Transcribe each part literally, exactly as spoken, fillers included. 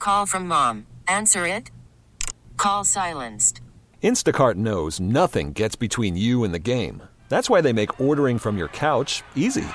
call from mom. Answer it. Call silenced. Instacart knows nothing gets between you and the game. That's why they make ordering from your couch easy.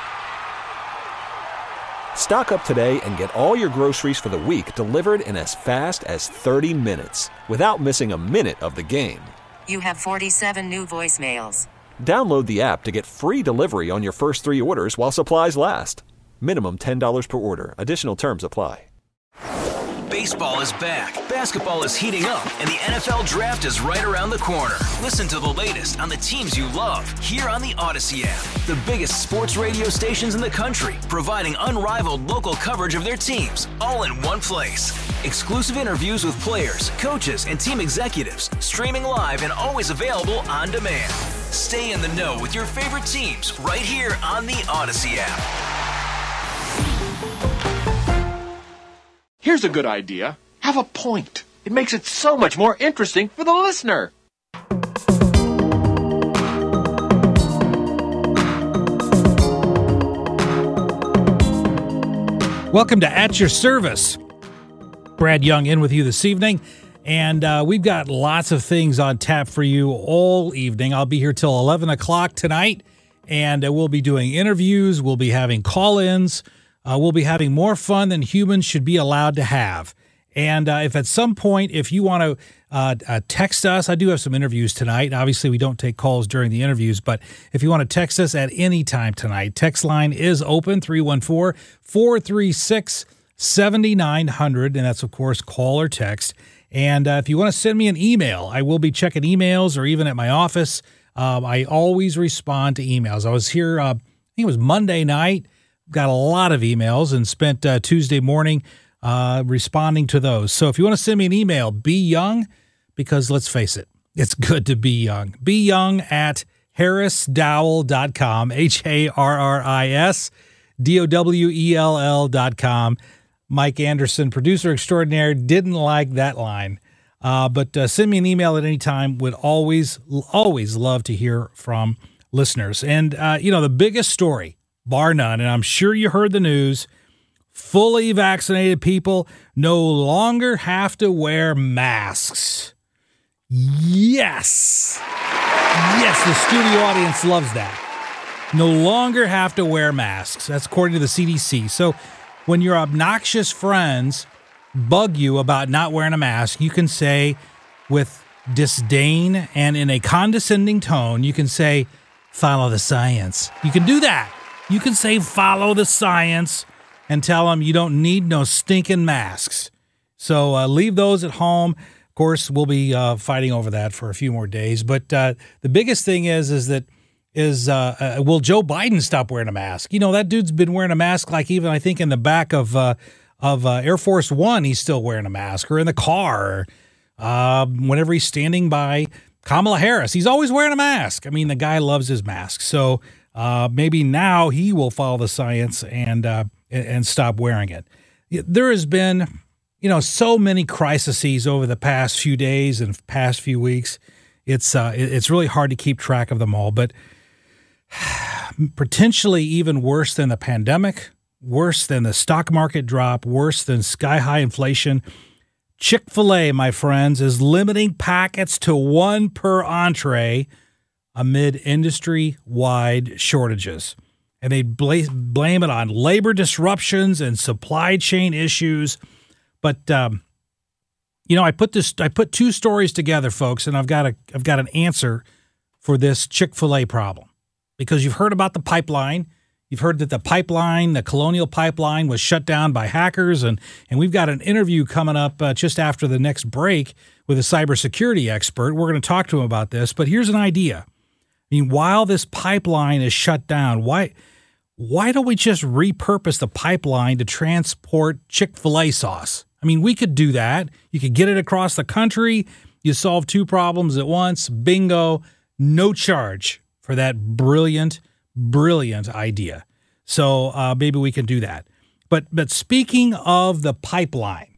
Stock up today and get all your groceries for the week delivered in as fast as thirty minutes without missing a minute of the game. You have forty-seven new voicemails. Download the app to get free delivery on your first three orders while supplies last. Minimum ten dollars per order. Additional terms apply. Baseball is back, basketball is heating up, and the N F L Draft is right around the corner. Listen to the latest on the teams you love here on the Odyssey app. The biggest sports radio stations in the country, providing unrivaled local coverage of their teams, all in one place. Exclusive interviews with players, coaches, and team executives, streaming live and always available on demand. Stay in the know with your favorite teams right here on the Odyssey app. Here's a good idea. Have a point. It makes it so much more interesting for the listener. Welcome to At Your Service. Brad Young in with you this evening. And uh, we've got lots of things on tap for you all evening. I'll be here till eleven o'clock tonight. And uh, we'll be doing interviews. We'll be having call-ins. Uh, we'll be having more fun than humans should be allowed to have. And uh, if at some point, if you want to uh, uh, text us, I do have some interviews tonight. Obviously, we don't take calls during the interviews, but if you want to text us at any time tonight, text line is open, three one four, four three six, seven nine zero zero, and that's, of course, call or text. And uh, if you want to send me an email, I will be checking emails or even at my office. Um, I always respond to emails. I was here, uh, I think it was Monday night. Got a lot of emails and spent uh, Tuesday morning uh, responding to those. So if you want to send me an email, be young, because let's face it, it's good to be young. Be young at harris dowell dot com, H A R R I S D O W E L L dot com. Mike Anderson, producer extraordinaire, didn't like that line. Uh, but uh, send me an email at any time. Would always, always love to hear from listeners. And, uh, you know, the biggest story, bar none, and I'm sure you heard the news, fully vaccinated people no longer have to wear masks. Yes. Yes, the studio audience loves that. No longer have to wear masks. That's according to the C D C. So when your obnoxious friends bug you about not wearing a mask, you can say with disdain and in a condescending tone, you can say, follow the science. You can do that. You can say, follow the science, and tell them you don't need no stinking masks. So uh, leave those at home. Of course, we'll be uh, fighting over that for a few more days. But uh, the biggest thing is, is that, is uh, uh, will Joe Biden stop wearing a mask? You know, that dude's been wearing a mask, like even, I think, in the back of uh, of uh, Air Force One, he's still wearing a mask, or in the car, uh, whenever he's standing by Kamala Harris. He's always wearing a mask. I mean, the guy loves his mask. So Uh, maybe now he will follow the science and uh, and stop wearing it. There has been, you know, so many crises over the past few days and past few weeks. It's uh, it's really hard to keep track of them all. But potentially even worse than the pandemic, worse than the stock market drop, worse than sky-high inflation. Chick-fil-A, my friends, is limiting packets to one per entree amid industry-wide shortages. And they bl- blame it on labor disruptions and supply chain issues. But, um, you know, I put this, I put two stories together, folks, and I've got a, I've got an answer for this Chick-fil-A problem. Because you've heard about the pipeline. You've heard that the pipeline, the Colonial Pipeline, was shut down by hackers. And, and we've got an interview coming up uh, just after the next break with a cybersecurity expert. We're going to talk to him about this. But here's an idea. I mean, while this pipeline is shut down, why why don't we just repurpose the pipeline to transport Chick-fil-A sauce? I mean, we could do that. You could get it across the country. You solve two problems at once. Bingo. No charge for that brilliant, brilliant idea. So uh, maybe we can do that. But but speaking of the pipeline,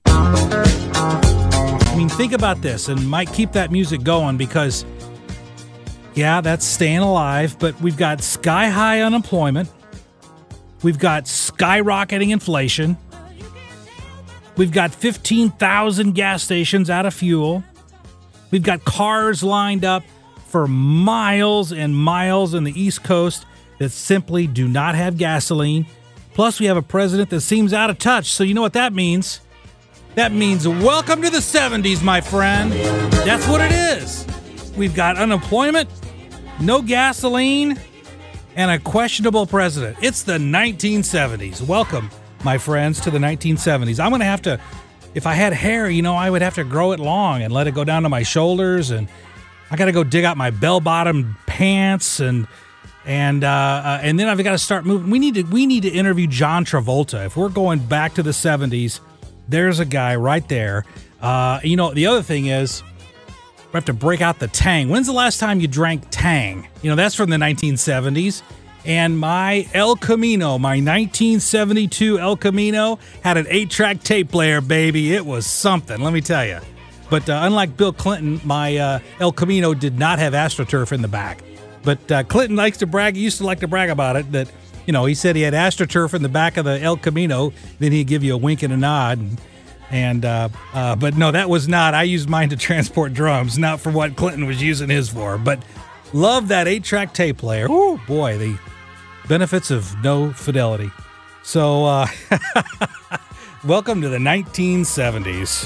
I mean, think about this, and Mike, keep that music going, because yeah, that's staying alive, but we've got sky-high unemployment. We've got skyrocketing inflation. We've got fifteen thousand gas stations out of fuel. We've got cars lined up for miles and miles on the East Coast that simply do not have gasoline. Plus, we have a president that seems out of touch. So you know what that means? That means welcome to the seventies, my friend. That's what it is. We've got unemployment, no gasoline, and a questionable president. It's the nineteen seventies. Welcome, my friends, to the nineteen seventies. I'm going to have to, if I had hair, you know, I would have to grow it long and let it go down to my shoulders, and I got to go dig out my bell-bottom pants, and and uh, uh, and then I've got to start moving. We need to we need to interview John Travolta. If we're going back to the seventies, there's a guy right there. Uh, you know, the other thing is, we have to break out the Tang. When's the last time you drank Tang? You know, that's from the nineteen seventies. And my El Camino, my nineteen seventy-two El Camino, had an eight-track tape player, baby. It was something, let me tell you. But uh, unlike Bill Clinton, my uh, El Camino did not have AstroTurf in the back. But uh, Clinton likes to brag, he used to like to brag about it, that, you know, he said he had AstroTurf in the back of the El Camino, then he'd give you a wink and a nod. And, and uh, uh, but no, that was not. I used mine to transport drums, not for what Clinton was using his for. But love that eight-track tape player. Oh, boy, the benefits of no fidelity. So, uh, welcome to the nineteen seventies.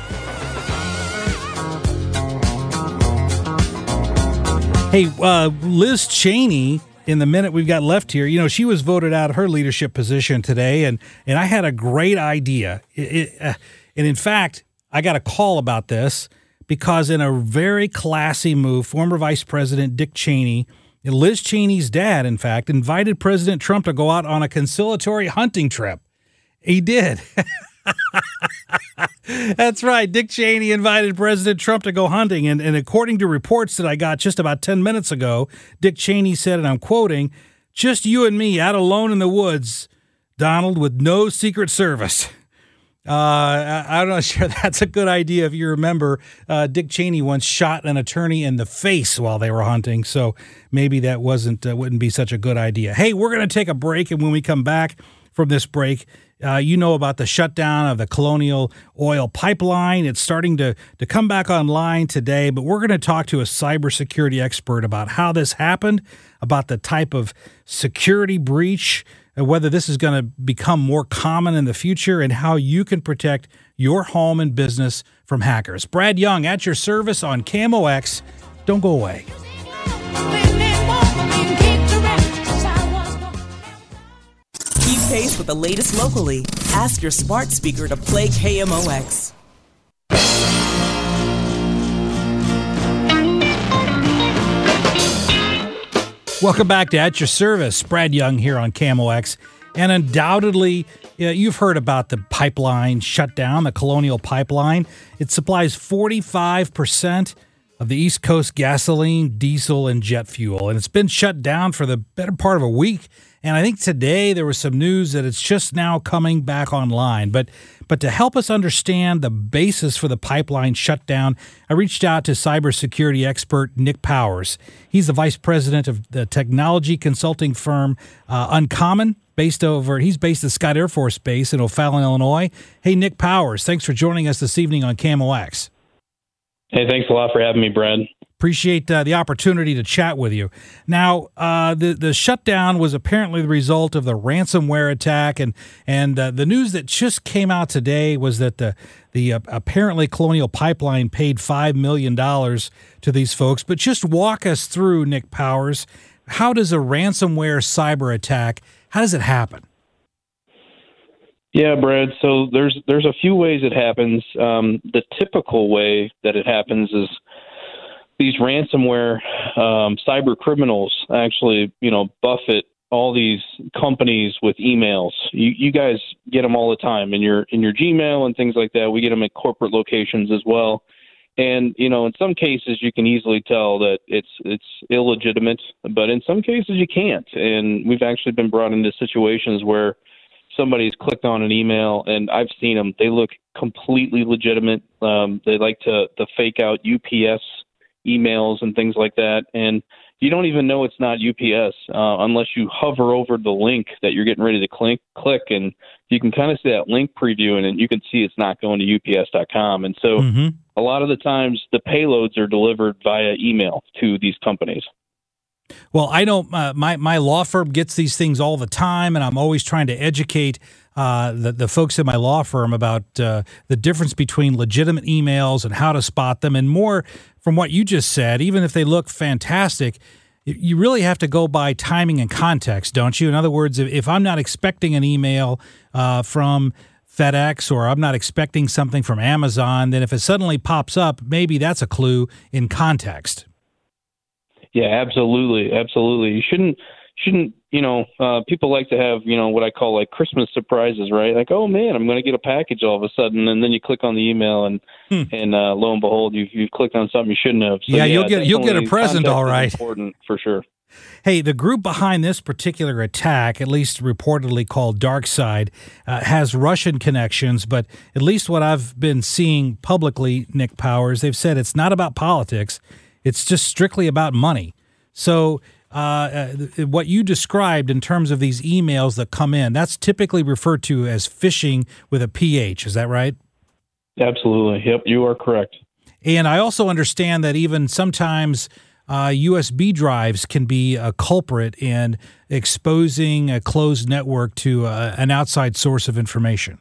Hey, uh, Liz Cheney, in the minute we've got left here, you know, she was voted out of her leadership position today, and, and I had a great idea. It, it, uh, and in fact, I got a call about this because in a very classy move, former Vice President Dick Cheney, Liz Cheney's dad, in fact, invited President Trump to go out on a conciliatory hunting trip. He did. That's right. Dick Cheney invited President Trump to go hunting. And, and according to reports that I got just about ten minutes ago, Dick Cheney said, and I'm quoting, "Just you and me out alone in the woods, Donald, with no Secret Service." Uh, I, I'm not sure that's a good idea. If you remember, uh, Dick Cheney once shot an attorney in the face while they were hunting. So maybe that wasn't uh, wouldn't be such a good idea. Hey, we're going to take a break. And when we come back from this break, Uh, you know about the shutdown of the Colonial Oil Pipeline. It's starting to, to come back online today, but we're going to talk to a cybersecurity expert about how this happened, about the type of security breach, and whether this is going to become more common in the future, and how you can protect your home and business from hackers. Brad Young at your service on K M O X. Don't go away. Keep pace with the latest locally. Ask your smart speaker to play K M O X. Welcome back to At Your Service. Brad Young here on K M O X. And undoubtedly, yeah, you've heard about the pipeline shutdown, the Colonial Pipeline. It supplies forty-five percent of the East Coast gasoline, diesel, and jet fuel. And it's been shut down for the better part of a week. And I think today there was some news that it's just now coming back online. But but to help us understand the basis for the pipeline shutdown, I reached out to cybersecurity expert Nick Powers. He's the vice president of the technology consulting firm uh, Uncommon, based over. He's based at Scott Air Force Base in O'Fallon, Illinois. Hey, Nick Powers, thanks for joining us this evening on K M O X. Hey, thanks a lot for having me, Brad. Appreciate uh, the opportunity to chat with you. Now, uh, the the shutdown was apparently the result of the ransomware attack, and and uh, the news that just came out today was that the the uh, apparently Colonial Pipeline paid five million dollars to these folks. But just walk us through, Nick Powers, how does a ransomware cyber attack, how does it happen? Yeah, Brad. So there's there's a few ways it happens. Um, the typical way that it happens is these ransomware um, cyber criminals actually, you know, buffet all these companies with emails. You, you guys get them all the time in your in your Gmail and things like that. We get them at corporate locations as well. And, you know, in some cases you can easily tell that it's it's illegitimate, but in some cases you can't. And we've actually been brought into situations where somebody's clicked on an email, and I've seen them. They look completely legitimate. Um, they like to, to fake out U P S emails and things like that. And, you don't even know it's not U P S uh, unless you hover over the link that you're getting ready to click, click and you can kind of see that link preview, and you can see it's not going to U P S dot com. And so mm-hmm. a lot of the times the payloads are delivered via email to these companies. Well, I know uh, my, my law firm gets these things all the time, and I'm always trying to educate uh, the, the folks in my law firm about uh, the difference between legitimate emails and how to spot them. And more from what you just said, even if they look fantastic, you really have to go by timing and context, don't you? In other words, if I'm not expecting an email uh, from FedEx or I'm not expecting something from Amazon, then if it suddenly pops up, maybe that's a clue in context. Yeah, absolutely. Absolutely. You shouldn't, shouldn't, you know, uh, people like to have, you know, what I call like Christmas surprises, right? Like, oh man, I'm going to get a package all of a sudden. And then you click on the email and, hmm. and uh, lo and behold, you you clicked on something you shouldn't have. So, yeah, yeah, you'll get, you'll get a present. All right. Important for sure. Hey, the group behind this particular attack, at least reportedly called DarkSide, uh, has Russian connections, but at least what I've been seeing publicly, Nick Powers, they've said it's not about politics. It's just strictly about money. So uh, uh, what you described in terms of these emails that come in, that's typically referred to as phishing with a P H. Is that right? Absolutely. Yep, you are correct. And I also understand that even sometimes uh, U S B drives can be a culprit in exposing a closed network to uh, an outside source of information.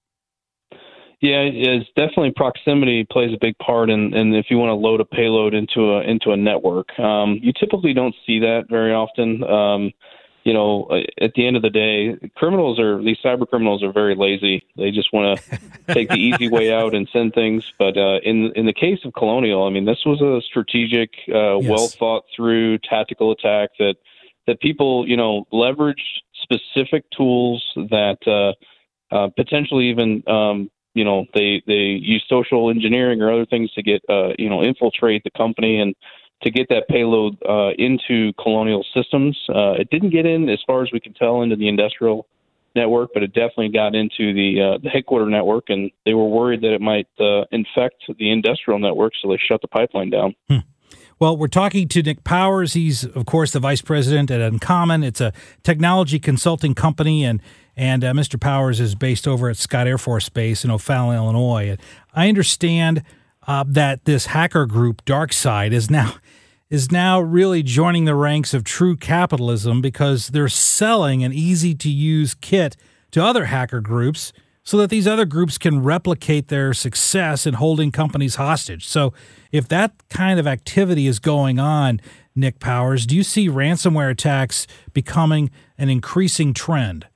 Yeah, it's definitely proximity plays a big part in, in if you want to load a payload into a into a network. Um, you typically don't see that very often. Um, you know, at the end of the day, criminals are these cyber criminals are very lazy. They just want to take the easy way out and send things. But uh, in in the case of Colonial, I mean, this was a strategic, uh, yes. well thought through tactical attack that that people you know leveraged specific tools that uh, uh, potentially even. Um, You know, they, they use social engineering or other things to get, uh, you know, infiltrate the company and to get that payload uh, into Colonial systems. Uh, it didn't get in, as far as we can tell, into the industrial network, but it definitely got into the uh, the headquarter network, and they were worried that it might uh, infect the industrial network, so they shut the pipeline down. Hmm. Well, we're talking to Nick Powers. He's, of course, the vice president at Uncommon. It's a technology consulting company, and and uh, Mister Powers is based over at Scott Air Force Base in O'Fallon, Illinois. And I understand uh, that this hacker group, DarkSide, is now is now really joining the ranks of true capitalism because they're selling an easy-to-use kit to other hacker groups so that these other groups can replicate their success in holding companies hostage. So if that kind of activity is going on, Nick Powers, do you see ransomware attacks becoming an increasing trend?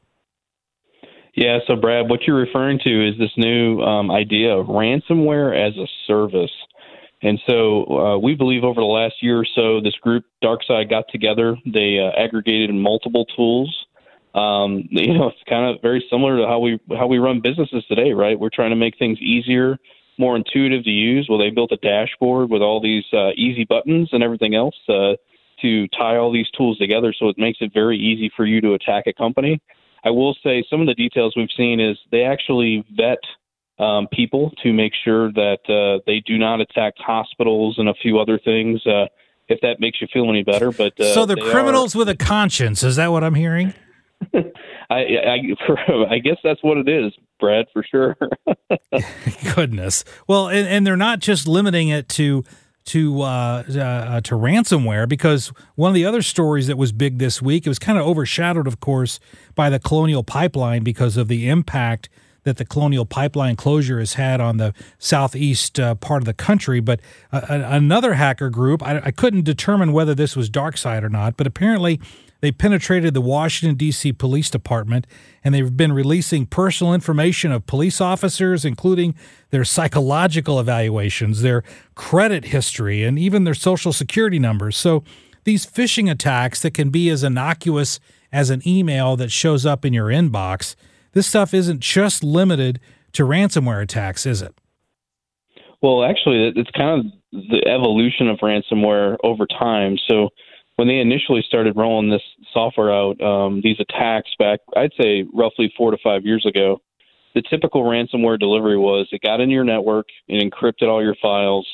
Yeah, so Brad, what you're referring to is this new um, idea of ransomware as a service. And so uh, we believe over the last year or so, this group, DarkSide, got together. They uh, aggregated multiple tools. Um, you know, it's kind of very similar to how we how we run businesses today, right? We're trying to make things easier, more intuitive to use. Well, they built a dashboard with all these uh, easy buttons and everything else uh, to tie all these tools together, so it makes it very easy for you to attack a company. I will say some of the details we've seen is they actually vet um, people to make sure that uh, they do not attack hospitals and a few other things, uh, if that makes you feel any better. But uh, so they're they criminals are... with a conscience. Is that what I'm hearing? I, I, I guess that's what it is, Brad, for sure. Goodness. Well, and, and they're not just limiting it to to uh, uh, to ransomware, because one of the other stories that was big this week, it was kind of overshadowed, of course, by the Colonial Pipeline because of the impact that the Colonial Pipeline closure has had on the southeast uh, part of the country. But uh, another hacker group, I, I couldn't determine whether this was DarkSide or not, but apparently they penetrated the Washington, D C Police Department, and they've been releasing personal information of police officers, including their psychological evaluations, their credit history, and even their social security numbers. So these phishing attacks that can be as innocuous as an email that shows up in your inbox, this stuff isn't just limited to ransomware attacks, is it? Well, actually, it's kind of the evolution of ransomware over time. So when they initially started rolling this software out, um, these attacks back, I'd say roughly four to five years ago, the typical ransomware delivery was it got into your network, it encrypted all your files,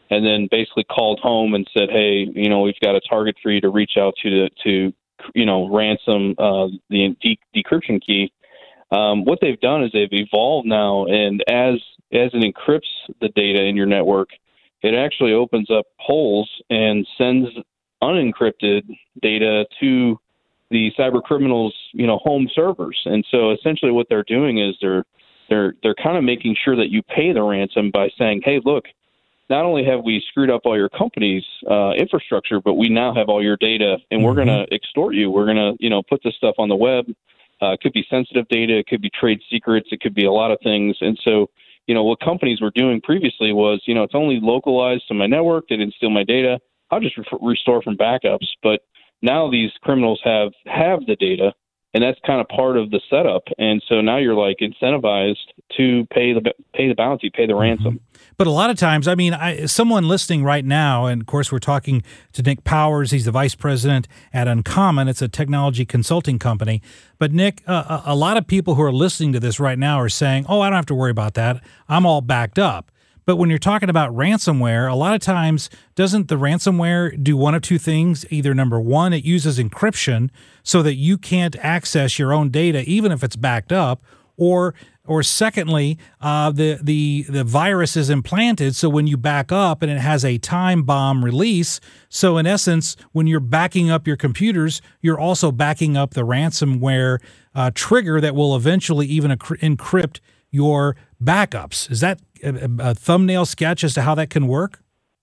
and then basically called home and said, hey, you know, we've got a target for you to reach out to to, to you know, ransom uh, the de- decryption key. Um, what they've done is they've evolved now, and as as it encrypts the data in your network, it actually opens up holes and sends unencrypted data to the cyber criminals, you know, home servers. And so essentially what they're doing is they're they're they're kind of making sure that you pay the ransom by saying, hey, look, not only have we screwed up all your company's uh, infrastructure, but we now have all your data, and we're going to extort you. We're going to, you know, put this stuff on the web. Uh, it could be sensitive data. It could be trade secrets. It could be a lot of things. And so, you know, what companies were doing previously was, you know, it's only localized to my network. They didn't steal my data. I'll just re- restore from backups. But now these criminals have, have the data, and that's kind of part of the setup. And so now you're like incentivized to pay the pay the bounty, pay the ransom. But a lot of times, I mean, I, someone listening right now, and of course we're talking to Nick Powers. He's the vice president at Uncommon. It's a technology consulting company. But Nick, uh, a lot of people who are listening to this right now are saying, oh, I don't have to worry about that. I'm all backed up. But when you're talking about ransomware, a lot of times, doesn't the ransomware do one of two things? Either number one, it uses encryption so that you can't access your own data, even if it's backed up, or or secondly, uh, the, the, the virus is implanted, so when you back up and it has a time bomb release, so in essence, when you're backing up your computers, you're also backing up the ransomware uh, trigger that will eventually even encrypt your backups. Is that a, a thumbnail sketch as to how that can work?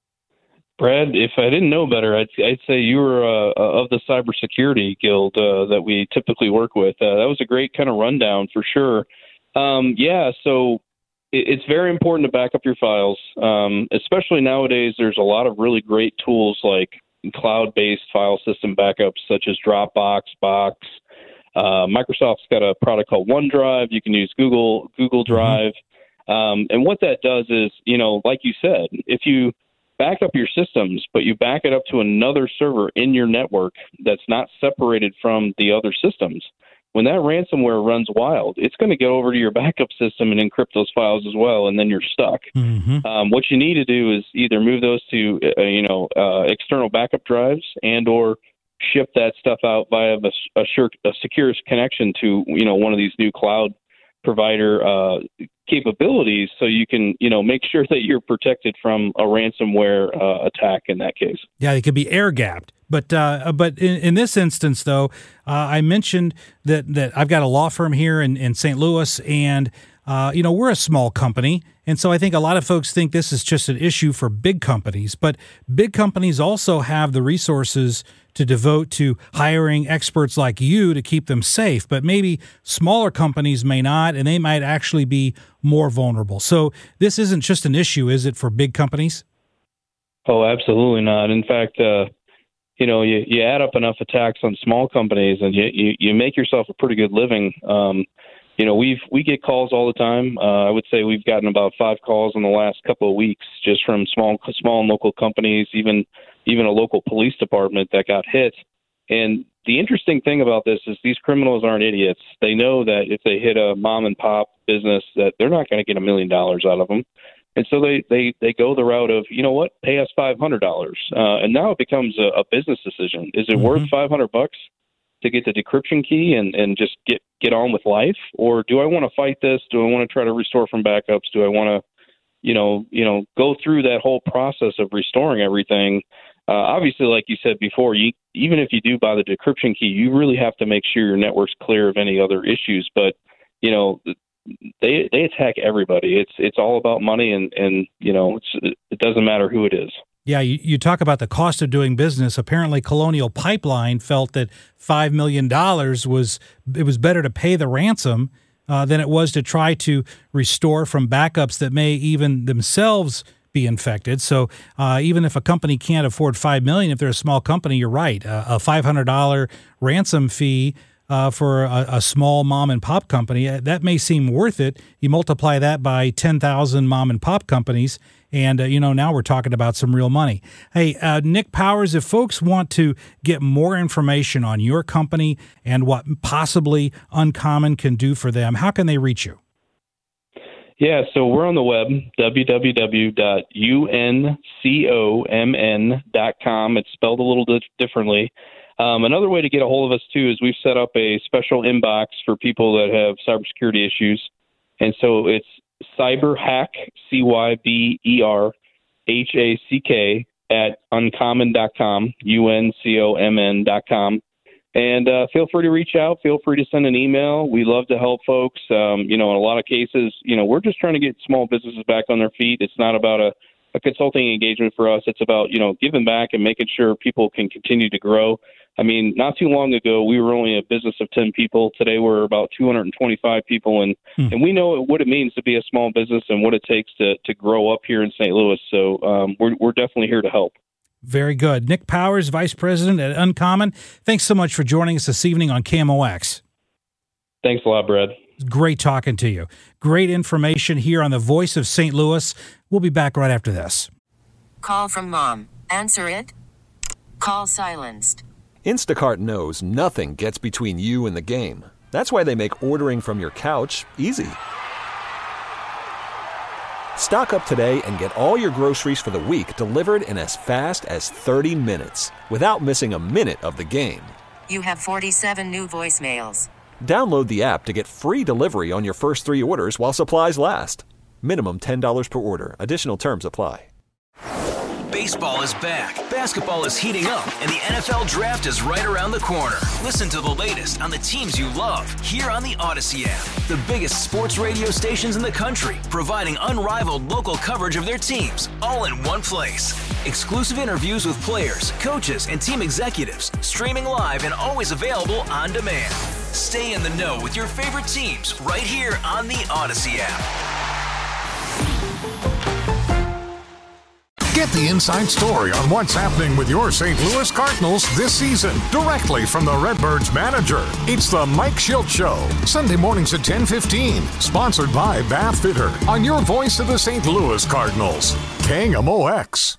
Brad, if I didn't know better, I'd, I'd say you were uh, of the cybersecurity guild uh, that we typically work with. Uh, that was a great kind of rundown for sure. Um, yeah, so it, it's very important to back up your files, um, especially nowadays. There's a lot of really great tools like cloud-based file system backups such as Dropbox, Box. Uh, Microsoft's got a product called OneDrive. You can use Google Google Drive. Mm-hmm. Um, and what that does is, you know, like you said, if you back up your systems, but you back it up to another server in your network that's not separated from the other systems, when that ransomware runs wild, it's going to get over to your backup system and encrypt those files as well, and then you're stuck. Mm-hmm. Um, what you need to do is either move those to, uh, you know, uh, external backup drives and or ship that stuff out via a, a, sure, a secure connection to, you know, one of these new cloud provider uh, capabilities, so you can, you know, make sure that you're protected from a ransomware uh, attack in that case. Yeah, it could be air gapped. But uh, but in, in this instance, though, uh, I mentioned that that I've got a law firm here in, in Saint Louis, and uh, you know, we're a small company, and so I think a lot of folks think this is just an issue for big companies. But big companies also have the resources to devote to hiring experts like you to keep them safe. But maybe smaller companies may not, and they might actually be more vulnerable. So this isn't just an issue, is it, for big companies? Oh, absolutely not. In fact, uh, you know, you, you add up enough attacks on small companies, and you, you, you make yourself a pretty good living. Um, you know, we've we get calls all the time. Uh, I would say we've gotten about five calls in the last couple of weeks just from small small and local companies, even even a local police department that got hit. And the interesting thing about this is these criminals aren't idiots. They know that if they hit a mom and pop business, that they're not going to get a million dollars out of them. And so they, they, they go the route of, you know what, pay us five hundred dollars. Uh, and now it becomes a, a business decision. Is it mm-hmm. worth five hundred bucks to get the decryption key and, and just get, get on with life? Or do I want to fight this? Do I want to try to restore from backups? Do I want to, you know, you know, go through that whole process of restoring everything? Uh, obviously, like you said before, you, even if you do buy the decryption key, you really have to make sure your network's clear of any other issues. But, you know, they they attack everybody. It's it's all about money, and, and you know, it's, it doesn't matter who it is. Yeah, you, you talk about the cost of doing business. Apparently, Colonial Pipeline felt that five million dollars was it was better to pay the ransom uh, than it was to try to restore from backups that may even themselves be infected. So uh, even if a company can't afford five million dollars, if they're a small company, you're right. Uh, a five hundred dollars ransom fee uh, for a, a small mom and pop company, that may seem worth it. You multiply that by ten thousand mom and pop companies, and uh, you know, now we're talking about some real money. Hey, uh, Nick Powers, if folks want to get more information on your company and what possibly Uncommon can do for them, how can they reach you? Yeah, so we're on the web, w w w dot uncomn dot com. It's spelled a little bit differently. Um, another way to get a hold of us, too, is we've set up a special inbox for people that have cybersecurity issues. And so it's cyberhack, C Y B E R H A C K, at uncommon dot com, U N C O M N dot com. And uh, feel free to reach out. Feel free to send an email. We love to help folks. Um, you know, in a lot of cases, you know, we're just trying to get small businesses back on their feet. It's not about a, a consulting engagement for us. It's about, you know, giving back and making sure people can continue to grow. I mean, not too long ago, we were only a business of ten people. Today, we're about two hundred twenty-five people, and, hmm. and we know what it means to be a small business and what it takes to, to grow up here in Saint Louis. So um, we're, we're definitely here to help. Very good. Nick Powers, Vice President at Uncommon. Thanks so much for joining us this evening on K M O X. Thanks a lot, Brad. Great talking to you. Great information here on the Voice of Saint Louis. We'll be back right after this. Call from mom. Answer it. Call silenced. Instacart knows nothing gets between you and the game. That's why they make ordering from your couch easy. Stock up today and get all your groceries for the week delivered in as fast as thirty minutes without missing a minute of the game. You have forty-seven new voicemails. Download the app to get free delivery on your first three orders while supplies last. Minimum ten dollars per order. Additional terms apply. Baseball is back, basketball is heating up, and the N F L Draft is right around the corner. Listen to the latest on the teams you love here on the Odyssey app. The biggest sports radio stations in the country, providing unrivaled local coverage of their teams, all in one place. Exclusive interviews with players, coaches, and team executives, streaming live and always available on demand. Stay in the know with your favorite teams right here on the Odyssey app. Get the inside story on what's happening with your Saint Louis Cardinals this season directly from the Redbirds manager. It's the Mike Schilt Show, Sunday mornings at ten fifteen, sponsored by Bath Fitter on your voice of the Saint Louis Cardinals, K M O X.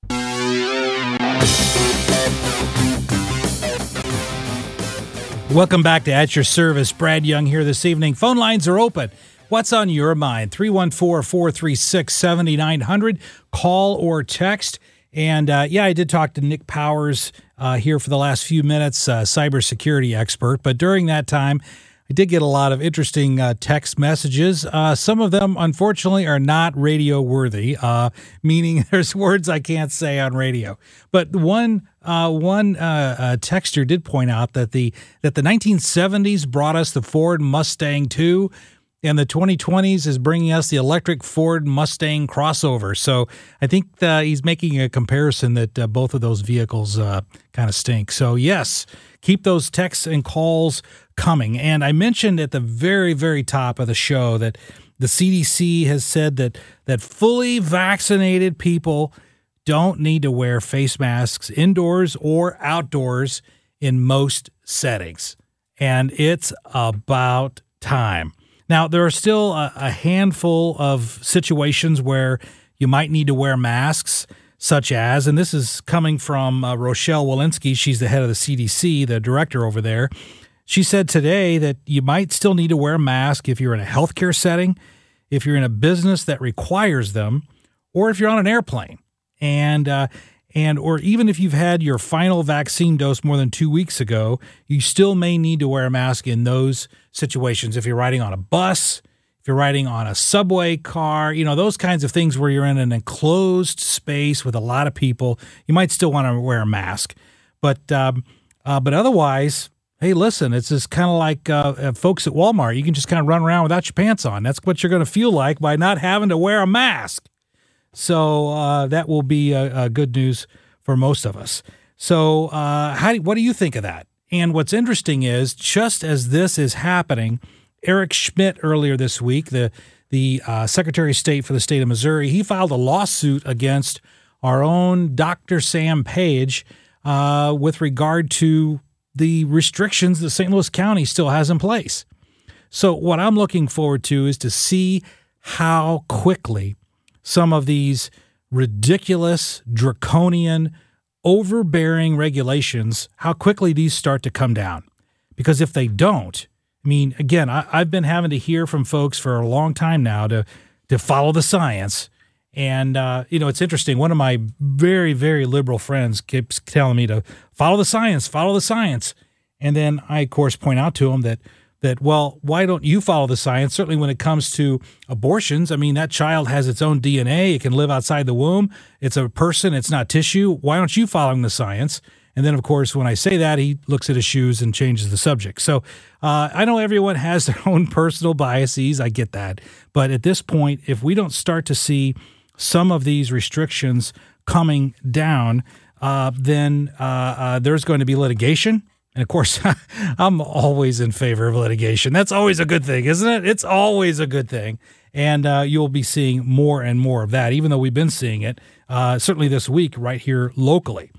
Welcome back to At Your Service. Brad Young here this evening. Phone lines are open. What's on your mind? three one four, four three six, seven nine zero zero. Call or text. And, uh, yeah, I did talk to Nick Powers uh, here for the last few minutes, uh, cybersecurity expert. But during that time, I did get a lot of interesting uh, text messages. Uh, some of them, unfortunately, are not radio worthy, uh, meaning there's words I can't say on radio. But one uh, one uh, uh, texter did point out that the that the nineteen seventies brought us the Ford Mustang two, and the twenty twenties is bringing us the electric Ford Mustang crossover. So I think uh, he's making a comparison that uh, both of those vehicles uh, kind of stink. So, yes, keep those texts and calls coming. And I mentioned at the very, very top of the show that the C D C has said that that fully vaccinated people don't need to wear face masks indoors or outdoors in most settings. And it's about time. Now, there are still a, a handful of situations where you might need to wear masks, such as, and this is coming from uh, Rochelle Walensky, she's the head of the C D C, the director over there. She said today that you might still need to wear a mask if you're in a healthcare setting, if you're in a business that requires them, or if you're on an airplane. And uh, and or even if you've had your final vaccine dose more than two weeks ago, you still may need to wear a mask in those situations. If you're riding on a bus, if you're riding on a subway car, you know, those kinds of things where you're in an enclosed space with a lot of people, you might still want to wear a mask. But um, uh, but otherwise, hey, listen, it's just kind of like uh, folks at Walmart. You can just kind of run around without your pants on. That's what you're going to feel like by not having to wear a mask. So uh, that will be uh, uh, good news for most of us. So uh, how do, what do you think of that? And what's interesting is, just as this is happening, Eric Schmidt earlier this week, the the uh, Secretary of State for the state of Missouri, he filed a lawsuit against our own Doctor Sam Page uh, with regard to the restrictions that Saint Louis County still has in place. So what I'm looking forward to is to see how quickly some of these ridiculous, draconian, overbearing regulations, how quickly these start to come down. Because if they don't, I mean, again, I, I've been having to hear from folks for a long time now to to follow the science. And, uh, you know, it's interesting. One of my very, very liberal friends keeps telling me to follow the science, follow the science. And then I, of course, point out to him that, that, well, why don't you follow the science? Certainly when it comes to abortions, I mean, that child has its own D N A. It can live outside the womb. It's a person. It's not tissue. Why aren't you following the science? And then, of course, when I say that, he looks at his shoes and changes the subject. So uh, I know everyone has their own personal biases. I get that. But at this point, if we don't start to see some of these restrictions coming down, uh, then uh, uh, there's going to be litigation. And, of course, I'm always in favor of litigation. That's always a good thing, isn't it? It's always a good thing. And uh, you'll be seeing more and more of that, even though we've been seeing it, uh, certainly this week right here locally.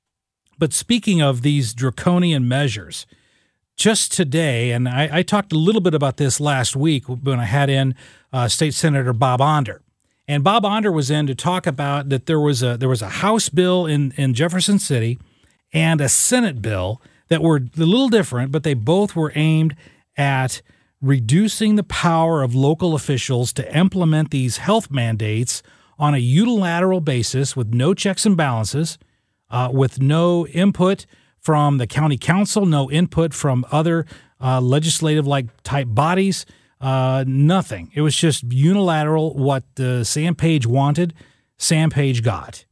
But speaking of these draconian measures, just today, and I, I talked a little bit about this last week when I had in uh, State Senator Bob Onder. And Bob Onder was in to talk about that there was a there was a House bill in, in Jefferson City and a Senate bill that were a little different, but they both were aimed at reducing the power of local officials to implement these health mandates on a unilateral basis with no checks and balances, uh, with no input from the county council, no input from other uh, legislative-like type bodies. Uh, nothing. It was just unilateral. What uh, Sam Page wanted, Sam Page got.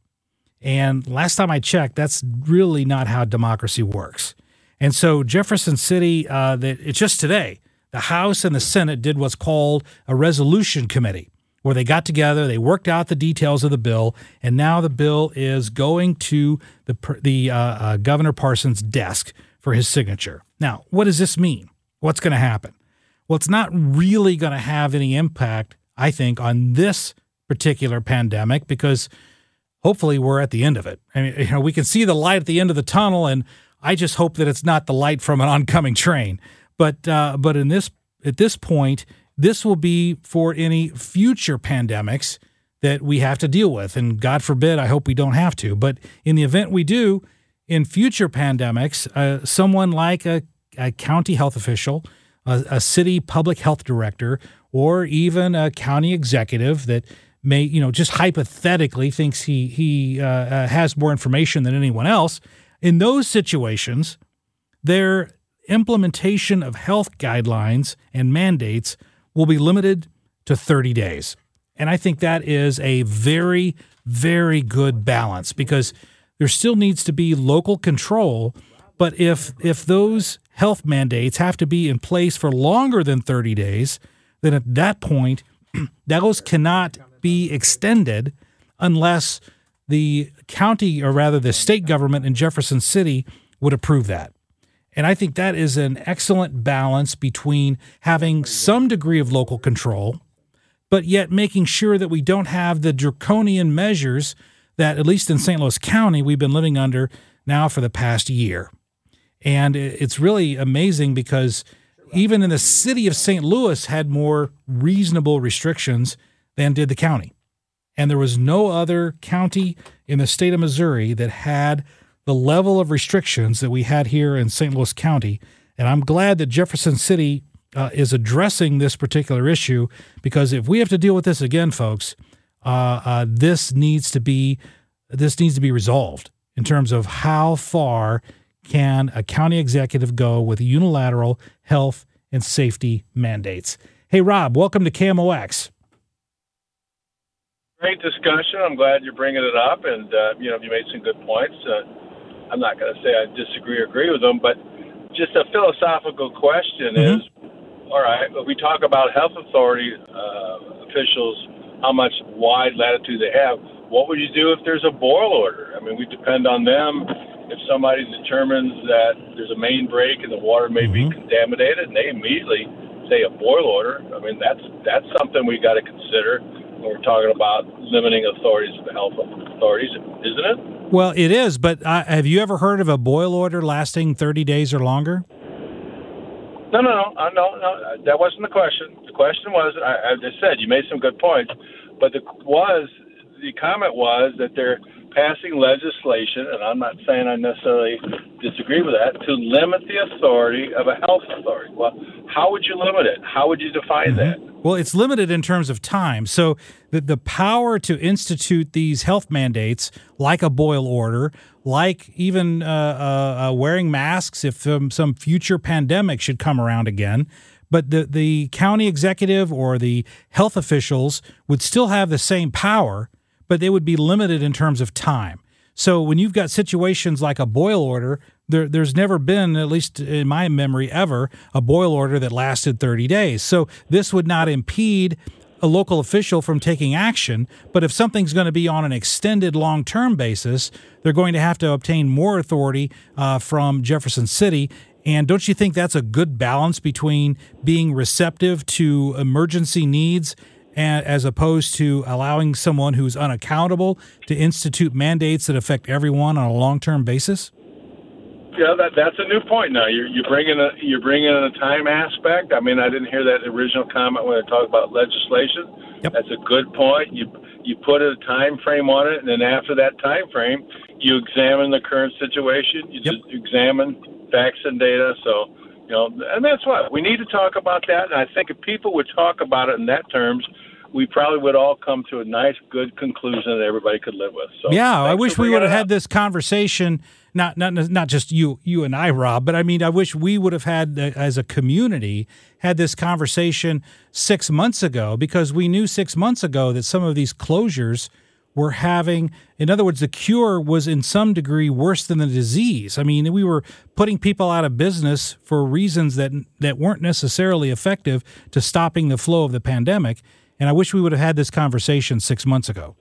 And last time I checked, that's really not how democracy works. And so Jefferson City, uh, that it's just today, the House and the Senate did what's called a resolution committee, where they got together, they worked out the details of the bill, and now the bill is going to the the uh, uh, Governor Parsons' desk for his signature. Now, what does this mean? What's going to happen? Well, it's not really going to have any impact, I think, on this particular pandemic because hopefully we're at the end of it. I mean, you know, we can see the light at the end of the tunnel, and I just hope that it's not the light from an oncoming train. But uh, but in this at this point, this will be for any future pandemics that we have to deal with, and God forbid, I hope we don't have to. But in the event we do, in future pandemics, uh, someone like a, a county health official, A, a city public health director, or even a county executive that may, you know, just hypothetically thinks he he uh, uh, has more information than anyone else. In those situations, their implementation of health guidelines and mandates will be limited to thirty days. And I think that is a very, very good balance because there still needs to be local control. But if if those health mandates have to be in place for longer than thirty days, then at that point, those cannot be extended unless the county, or rather the state government in Jefferson City, would approve that. And I think that is an excellent balance between having some degree of local control, but yet making sure that we don't have the draconian measures that, at least in Saint Louis County, we've been living under now for the past year. And it's really amazing because even in the city of Saint Louis had more reasonable restrictions than did the county. And there was no other county in the state of Missouri that had the level of restrictions that we had here in Saint Louis County. And I'm glad that Jefferson City uh, is addressing this particular issue, because if we have to deal with this again, folks, uh, uh, this needs to be this needs to be resolved in terms of how far can a county executive go with unilateral health and safety mandates. Hey, Rob, welcome to K M O X. Great discussion. I'm glad you're bringing it up, and uh, you know, you made some good points. Uh, I'm not going to say I disagree or agree with them, but just a philosophical question mm-hmm. is, all right, if we talk about health authority uh, officials, how much wide latitude they have, what would you do if there's a boil order? I mean, we depend on them. If somebody determines that there's a main break and the water may mm-hmm. be contaminated, and they immediately say a boil order, I mean, that's that's something we got to consider when we're talking about limiting authorities of the health authorities, isn't it? Well, it is, but uh, have you ever heard of a boil order lasting thirty days or longer? No, no, no, uh, no, no. That wasn't the question. The question was, I, I just said, you made some good points, but the was the comment was that they're passing legislation, and I'm not saying I necessarily disagree with that, to limit the authority of a health authority. Well, how would you limit it? How would you define mm-hmm. that? Well, it's limited in terms of time. So the, the power to institute these health mandates, like a Boyle order, like even uh, uh, uh, wearing masks if um, some future pandemic should come around again. But the, the county executive or the health officials would still have the same power, but they would be limited in terms of time. So when you've got situations like a Boyle order, there, there's never been, at least in my memory ever, a Boyle order that lasted thirty days. So this would not impede a local official from taking action. But if something's going to be on an extended long-term basis, they're going to have to obtain more authority uh, from Jefferson City. And don't you think that's a good balance between being receptive to emergency needs and, as opposed to allowing someone who's unaccountable to institute mandates that affect everyone on a long-term basis? Yeah, that that's a new point. Now you're you bringing a you're bringing in a time aspect. I mean, I didn't hear that original comment when I talked about legislation. Yep. That's a good point. You you put a time frame on it, and then after that time frame, you examine the current situation. You yep. just examine facts and data. So, you know, and that's what we need to talk about that. And I think if people would talk about it in that terms, we probably would all come to a nice, good conclusion that everybody could live with. So, yeah, I wish we would have had up. this conversation. Not not not just you you and I, Rob, but I mean, I wish we would have had, as a community, had this conversation six months ago, because we knew six months ago that some of these closures were having, in other words, the cure was in some degree worse than the disease. I mean, we were putting people out of business for reasons that that weren't necessarily effective to stopping the flow of the pandemic. And I wish we would have had this conversation six months ago.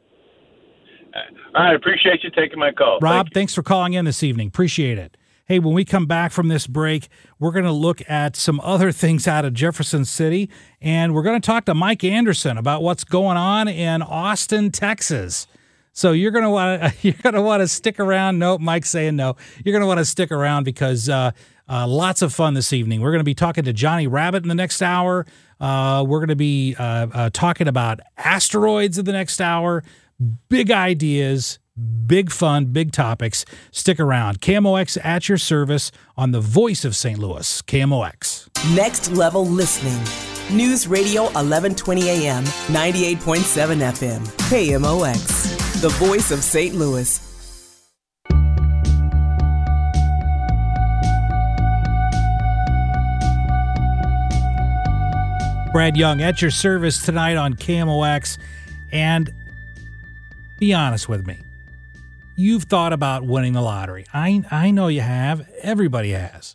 All right, appreciate you taking my call. Rob, Thank thanks for calling in this evening. Appreciate it. Hey, when we come back from this break, we're going to look at some other things out of Jefferson City, and we're going to talk to Mike Anderson about what's going on in Austin, Texas. So you're going to want to you're going to want to stick around. Nope, Mike's saying no. You're going to want to stick around because uh, uh, lots of fun this evening. We're going to be talking to Johnny Rabbit in the next hour. Uh, we're going to be uh, uh, talking about asteroids in the next hour. Big ideas, big fun, big topics. Stick around. K M O X at your service on the voice of Saint Louis, K M O X. Next level listening. News Radio eleven twenty A M, ninety-eight point seven F M. K M O X, the voice of Saint Louis. Brad Young at your service tonight on K M O X. And be honest with me. You've thought about winning the lottery. I I know you have. Everybody has.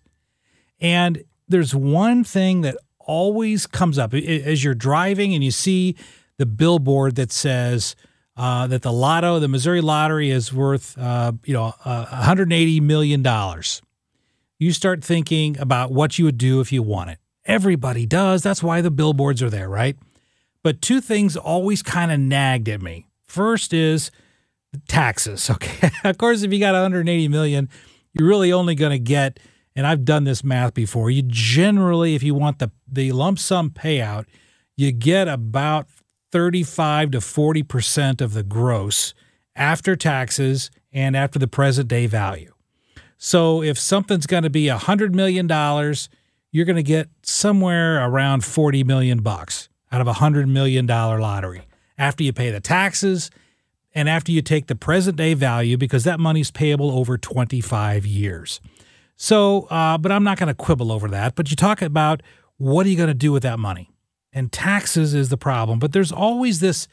And there's one thing that always comes up as you're driving and you see the billboard that says uh, that the lotto, the Missouri lottery, is worth uh, you know uh, one hundred eighty million dollars. You start thinking about what you would do if you won it. Everybody does. That's why the billboards are there, right? But two things always kind of nagged at me. First is taxes. Okay. Of course, if you got one hundred eighty million dollars, you're really only going to get, and I've done this math before, you generally, if you want the, the lump sum payout, you get about thirty-five to forty percent of the gross after taxes and after the present day value. So if something's going to be one hundred million dollars, you're going to get somewhere around forty million bucks out of a one hundred million dollars lottery after you pay the taxes and after you take the present day value, because that money's payable over twenty-five years. So, uh, but I'm not going to quibble over that. But you talk about what are you going to do with that money? And taxes is the problem. But there's always this,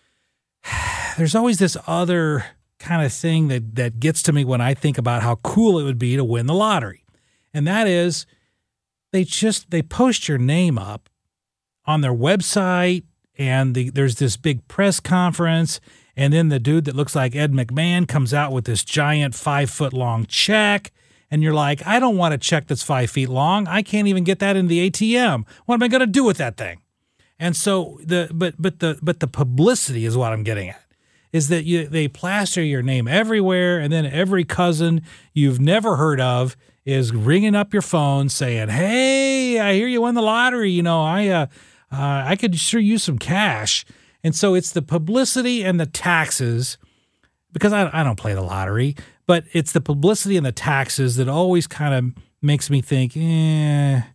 there's always this other kind of thing that, that gets to me when I think about how cool it would be to win the lottery. And that is they just, they post your name up on their website, and the, there's this big press conference, and then the dude that looks like Ed McMahon comes out with this giant five-foot-long check, and you're like, I don't want a check that's five feet long. I can't even get that in the A T M. What am I going to do with that thing? And so the but but the but the publicity is what I'm getting at, is that you they plaster your name everywhere, and then every cousin you've never heard of is ringing up your phone saying, "Hey, I hear you won the lottery. You know, I uh, uh, I could sure use some cash." And so it's the publicity and the taxes, because I, I don't play the lottery, but it's the publicity and the taxes that always kind of makes me think, eh,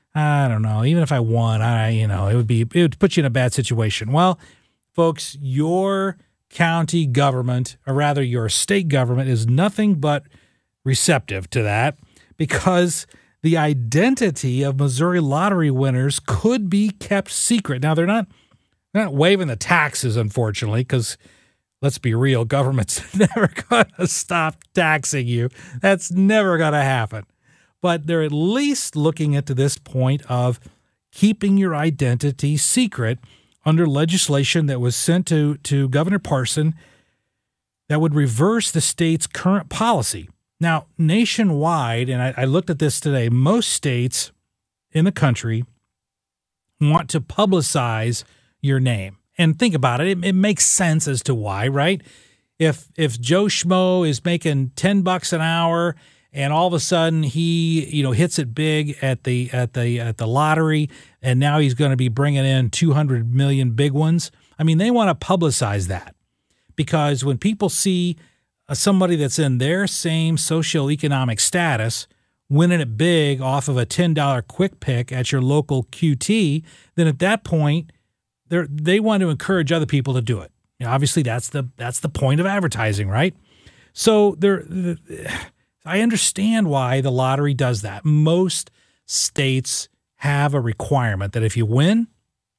I don't know, even if I won, I, you know, it would be, it would put you in a bad situation. Well, folks, your county government, or rather your state government, is nothing but receptive to that, because the identity of Missouri lottery winners could be kept secret. Now, they're not, they're not waiving the taxes, unfortunately, because let's be real, government's never going to stop taxing you. That's never going to happen. But they're at least looking into this point of keeping your identity secret under legislation that was sent to, to Governor Parson that would reverse the state's current policy. Now, nationwide, and I, I looked at this today, most states in the country want to publicize your name. And think about it, it, it makes sense as to why, right? If if Joe Schmo is making ten bucks an hour and all of a sudden he, you know, hits it big at the at the at the lottery, and now he's going to be bringing in two hundred million big ones. I mean, they want to publicize that, because when people see somebody that's in their same socioeconomic status winning it big off of a ten dollar quick pick at your local Q T, then at that point they they want to encourage other people to do it. You know, obviously, that's the that's the point of advertising, right? So there. I understand why the lottery does that. Most states have a requirement that if you win,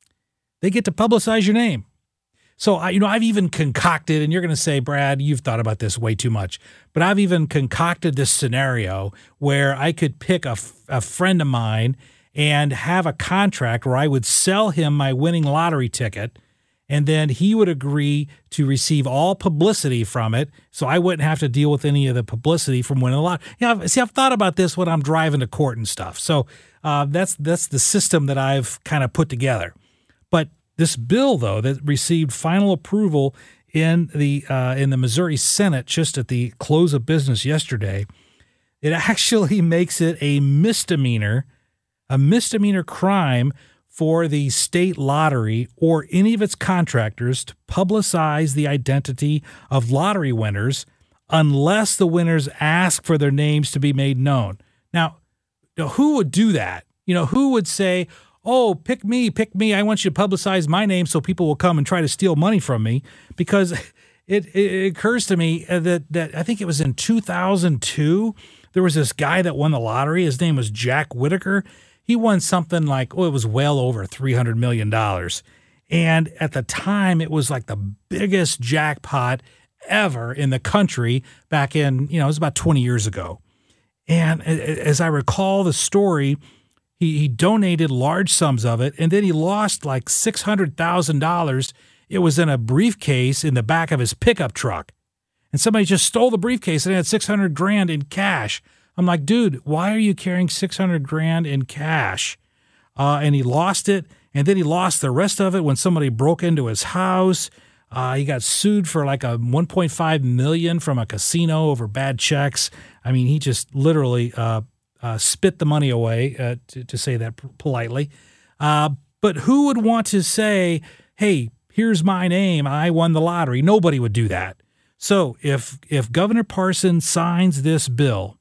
they get to publicize your name. So, I, you know, I've even concocted, and you're going to say, Brad, you've thought about this way too much, but I've even concocted this scenario where I could pick a, a friend of mine and have a contract where I would sell him my winning lottery ticket, and then he would agree to receive all publicity from it, so I wouldn't have to deal with any of the publicity from winning a lot. Yeah, you know, see, I've thought about this when I'm driving to court and stuff. So uh, that's that's the system that I've kind of put together. But this bill, though, that received final approval in the uh, in the Missouri Senate just at the close of business yesterday, it actually makes it a misdemeanor, a misdemeanor crime for the state lottery or any of its contractors to publicize the identity of lottery winners unless the winners ask for their names to be made known. Now, who would do that? You know, who would say, oh, pick me, pick me. I want you to publicize my name so people will come and try to steal money from me? Because it, it occurs to me that, that I think it was in two thousand two, there was this guy that won the lottery. His name was Jack Whitaker. He won something like, oh, it was well over three hundred million dollars. And at the time, it was like the biggest jackpot ever in the country back in, you know, it was about twenty years ago. And as I recall the story, he, he donated large sums of it, and then he lost like six hundred thousand dollars. It was in a briefcase in the back of his pickup truck. And somebody just stole the briefcase and had six hundred grand in cash. I'm like, dude, why are you carrying six hundred grand in cash? Uh, and he lost it. And then he lost the rest of it when somebody broke into his house. Uh, he got sued for like a one point five million dollars from a casino over bad checks. I mean, he just literally uh, uh, spit the money away, uh, to, to say that politely. Uh, but who would want to say, hey, here's my name, I won the lottery? Nobody would do that. So if if Governor Parson signs this bill,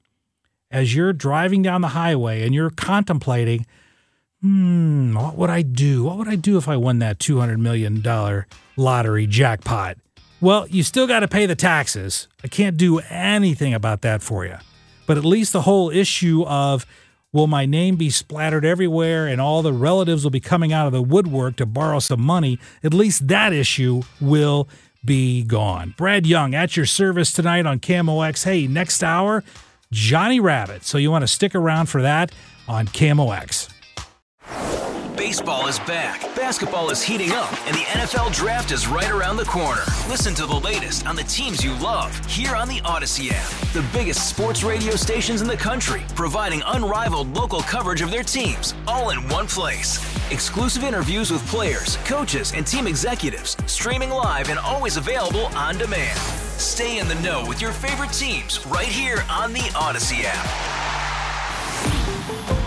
as you're driving down the highway and you're contemplating, hmm, what would I do? What would I do if I won that two hundred million dollars lottery jackpot? Well, you still got to pay the taxes. I can't do anything about that for you. But at least the whole issue of, will my name be splattered everywhere and all the relatives will be coming out of the woodwork to borrow some money, at least that issue will be gone. Brad Young at your service tonight on K M O X. Hey, next hour, Johnny Rabbit. So you want to stick around for that on K M O X. Baseball is back, basketball is heating up, and the N F L Draft is right around the corner. Listen to the latest on the teams you love here on the Odyssey app. The biggest sports radio stations in the country, providing unrivaled local coverage of their teams, all in one place. Exclusive interviews with players, coaches, and team executives, streaming live and always available on demand. Stay in the know with your favorite teams right here on the Odyssey app.